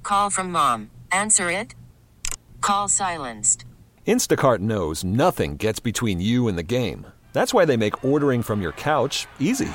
call from mom. Answer it. Call silenced. Instacart knows nothing gets between you and the game. That's why they make ordering from your couch easy.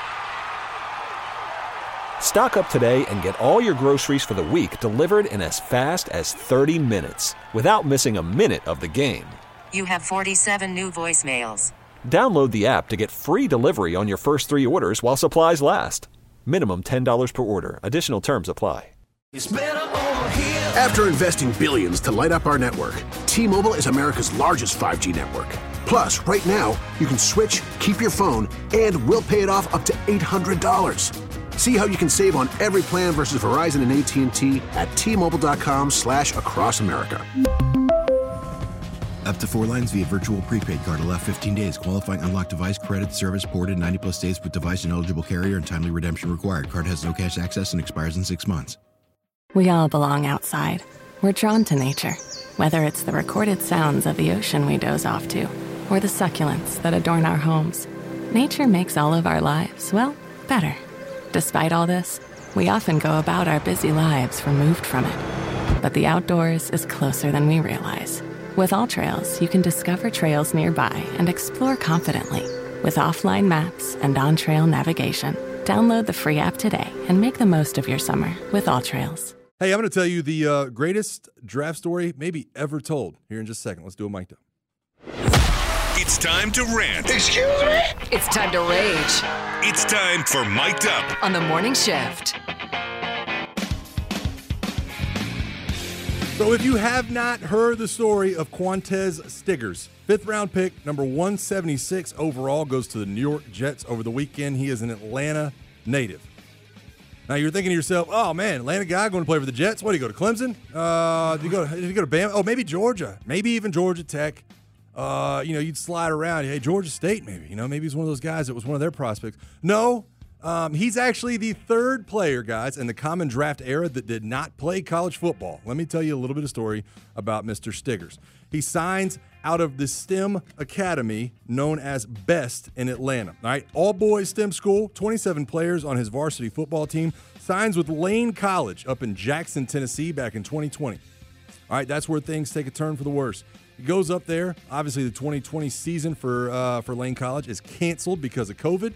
Stock up today and get all your groceries for the week delivered in as fast as 30 minutes without missing a minute of the game. You have 47 new voicemails. Download the app to get free delivery on your first 3 orders while supplies last. Minimum $10 per order. Additional terms apply. After investing billions to light up our network, T-Mobile is America's largest 5G network. Plus, right now, you can switch, keep your phone, and we'll pay it off up to $800. See how you can save on every plan versus Verizon and AT&T at T-Mobile.com/across America. Up to 4 lines via virtual prepaid card. Allow 15 days. Qualifying unlocked device credit service ported 90+ states with device and eligible carrier and timely redemption required. Card has no cash access and expires in 6 months. We all belong outside. We're drawn to nature. Whether it's the recorded sounds of the ocean we doze off to, or the succulents that adorn our homes, nature makes all of our lives, well, better. Despite all this, we often go about our busy lives removed from it. But the outdoors is closer than we realize. With AllTrails, you can discover trails nearby and explore confidently. With offline maps and on-trail navigation, download the free app today and make the most of your summer with AllTrails. Hey, I'm going to tell you the greatest draft story maybe ever told here in just a second. Let's do a mic up. It's time to rant. Excuse me? It's time to rage. It's time for Mic'd Up on the morning shift. So if you have not heard the story of Quantez Stiggers, 5th round pick, number 176 overall, goes to the New York Jets over the weekend. He is an Atlanta native. Now you're thinking to yourself, oh man, Atlanta guy going to play for the Jets? What, do you go to Clemson? Did you go to Bama? Oh, maybe Georgia. Maybe even Georgia Tech. You'd slide around. Hey, Georgia State maybe. Maybe he's one of those guys that was one of their prospects. No, he's actually the 3rd player, guys, in the common draft era that did not play college football. Let me tell you a little bit of story about Mr. Stiggers. He signs out of the STEM Academy known as BEST in Atlanta. All right, all-boys STEM school, 27 players on his varsity football team, signs with Lane College up in Jackson, Tennessee back in 2020. All right, that's where things take a turn for the worse. He goes up there. Obviously, the 2020 season for Lane College is canceled because of COVID.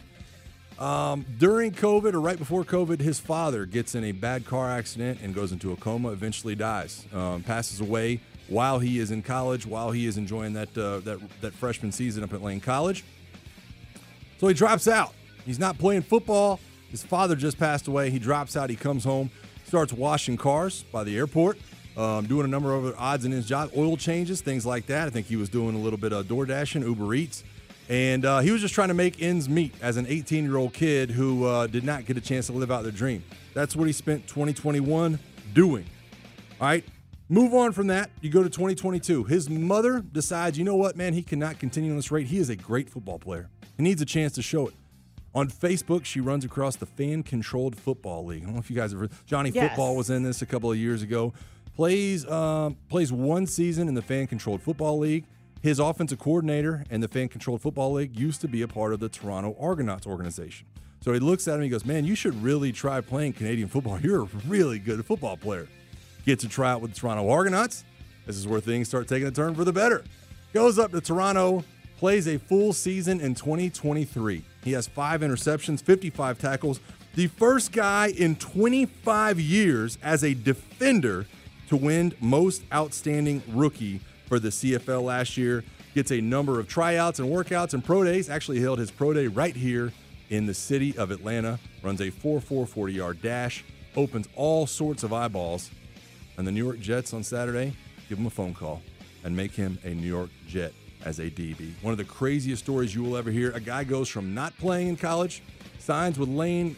During COVID or right before COVID, his father gets in a bad car accident and goes into a coma, eventually dies, passes away while he is in college, while he is enjoying that freshman season up at Lane College. So he drops out. He's not playing football. His father just passed away. He drops out. He comes home, starts washing cars by the airport, doing a number of odds in his job, oil changes, things like that. I think he was doing a little bit of DoorDash and Uber Eats. And he was just trying to make ends meet as an 18-year-old kid who did not get a chance to live out their dream. That's what he spent 2021 doing. All right, move on from that. You go to 2022. His mother decides, you know what, man, he cannot continue on this rate. He is a great football player. He needs a chance to show it. On Facebook, she runs across the Fan-Controlled Football League. I don't know if you guys have heard. Johnny Football was in this a couple of years ago. Plays one season in the Fan-Controlled Football League. His offensive coordinator in the Fan-Controlled Football League used to be a part of the Toronto Argonauts organization. So he looks at him and he goes, man, you should really try playing Canadian football. You're a really good football player. Gets a tryout with the Toronto Argonauts. This is where things start taking a turn for the better. Goes up to Toronto, plays a full season in 2023. He has 5 interceptions, 55 tackles. The first guy in 25 years as a defender to win Most Outstanding Rookie for the CFL last year. Gets a number of tryouts and workouts and pro days. Actually held his pro day right here in the city of Atlanta. Runs a 4.4 40-yard dash. Opens all sorts of eyeballs. And the New York Jets on Saturday give him a phone call and make him a New York Jet as a DB. One of the craziest stories you will ever hear. A guy goes from not playing in college, signs with Lane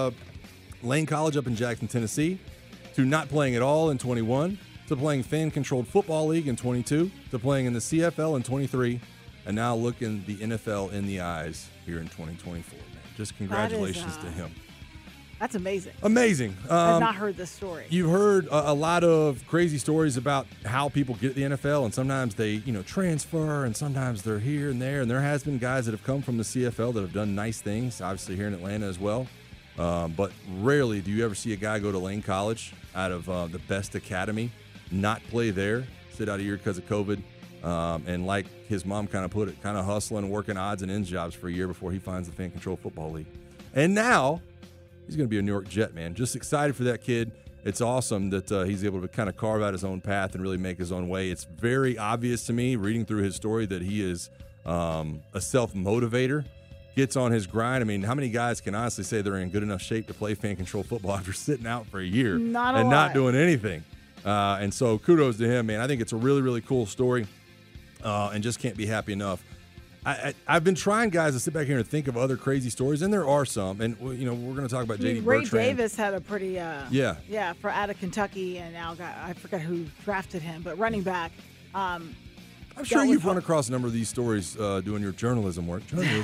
College up in Jackson, Tennessee, to not playing at all in 21, to playing Fan-Controlled Football League in 22, to playing in the CFL in 23, and now looking the NFL in the eyes here in 2024. Man, just congratulations to him. That's amazing. Amazing. I've not heard this story. You've heard a lot of crazy stories about how people get to the NFL, and sometimes they, transfer, and sometimes they're here and there. And there has been guys that have come from the CFL that have done nice things, obviously here in Atlanta as well. But rarely do you ever see a guy go to Lane College out of the best academy, not play there, sit out a year because of COVID, and like his mom kind of put it, kind of hustling, working odds and ends jobs for a year before he finds the Fan Control Football League. And now he's going to be a New York Jet, man. Just excited for that kid. It's awesome that he's able to kind of carve out his own path and really make his own way. It's very obvious to me, reading through his story, that he is a self-motivator, gets on his grind. I mean, how many guys can honestly say they're in good enough shape to play Fan Control Football after sitting out for a year not doing anything? And so kudos to him, man. I think it's a really, really cool story, and just can't be happy enough. I've been trying, guys, to sit back here and think of other crazy stories, and there are some. And, you know, we're going to talk about J.D. Bertrand. Ray Davis had a pretty, for out of Kentucky, and now I forget who drafted him, but running back. I'm sure you've run across a number of these stories doing your journalism work,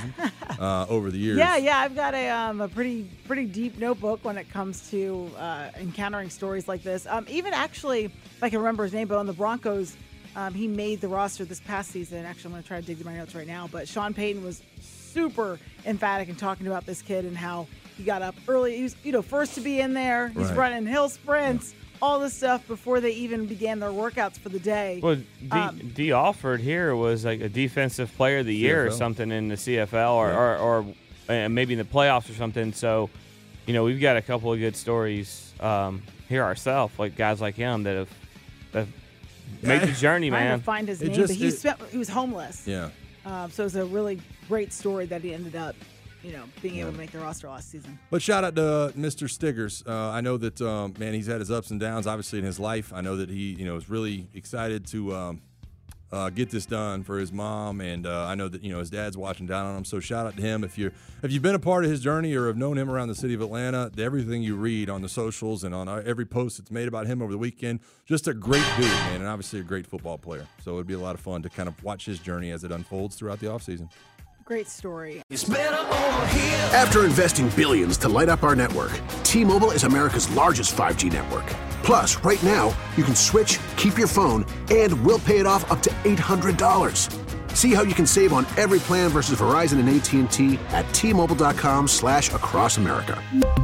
over the years. Yeah, I've got a pretty deep notebook when it comes to encountering stories like this. Even actually, if I can remember his name, but on the Broncos, he made the roster this past season. Actually, I'm going to try to dig through my notes right now. But Sean Payton was super emphatic in talking about this kid and how he got up early. He was, first to be in there. He's running hill sprints, all this stuff before they even began their workouts for the day. Well, D. Alford here was like a defensive player of the year or something in the CFL or maybe in the playoffs or something. So, we've got a couple of good stories here ourselves, like guys like him that have made the journey, man. Trying to find his name, but he was homeless. Yeah. So it was a really great story that he ended up, being able to make the roster last season. But shout out to Mr. Stiggers. I know that, man, he's had his ups and downs, obviously, in his life. I know that he, is really excited to get this done for his mom, and I know that, his dad's watching down on him. So shout out to him. If you've been a part of his journey or have known him around the city of Atlanta, everything you read on the socials and on every post that's made about him over the weekend, just a great dude, man, and obviously a great football player. So it'd be a lot of fun to kind of watch his journey as it unfolds throughout the offseason. Great story. After investing billions to light up our network, T-Mobile is America's largest 5G network. Plus, right now, you can switch, keep your phone, and we'll pay it off up to $800. See how you can save on every plan versus Verizon and AT&T at T-Mobile.com/across America.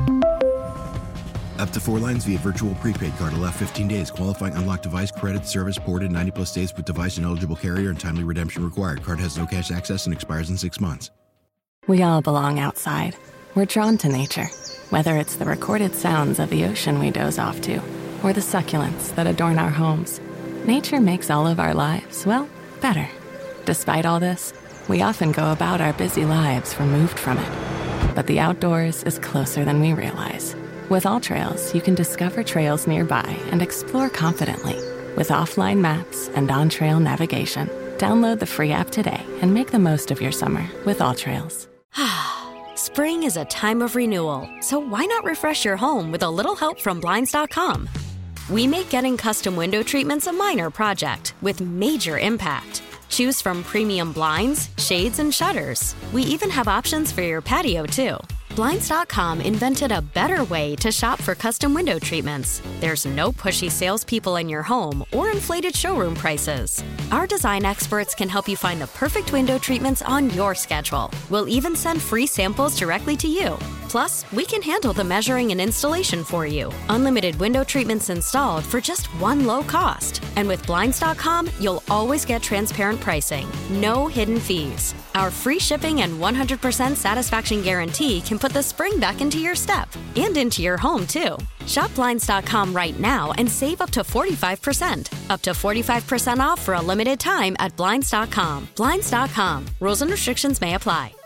Up to 4 lines via virtual prepaid card. Allow 15 days. Qualifying unlocked device credit service ported 90-plus days with device and eligible carrier and timely redemption required. Card has no cash access and expires in 6 months. We all belong outside. We're drawn to nature, whether it's the recorded sounds of the ocean we doze off to or the succulents that adorn our homes. Nature makes all of our lives, well, better. Despite all this, we often go about our busy lives removed from it. But the outdoors is closer than we realize. With AllTrails, you can discover trails nearby and explore confidently. With offline maps and on-trail navigation, download the free app today and make the most of your summer with AllTrails. Spring is a time of renewal, so why not refresh your home with a little help from Blinds.com? We make getting custom window treatments a minor project with major impact. Choose from premium blinds, shades, and shutters. We even have options for your patio, too. Blinds.com invented a better way to shop for custom window treatments. There's no pushy salespeople in your home or inflated showroom prices. Our design experts can help you find the perfect window treatments on your schedule. We'll even send free samples directly to you. Plus, we can handle the measuring and installation for you. Unlimited window treatments installed for just one low cost. And with Blinds.com, you'll always get transparent pricing. No hidden fees. Our free shipping and 100% satisfaction guarantee can put the spring back into your step and into your home, too. Shop Blinds.com right now and save up to 45%. Up to 45% off for a limited time at Blinds.com. Blinds.com. Rules and restrictions may apply.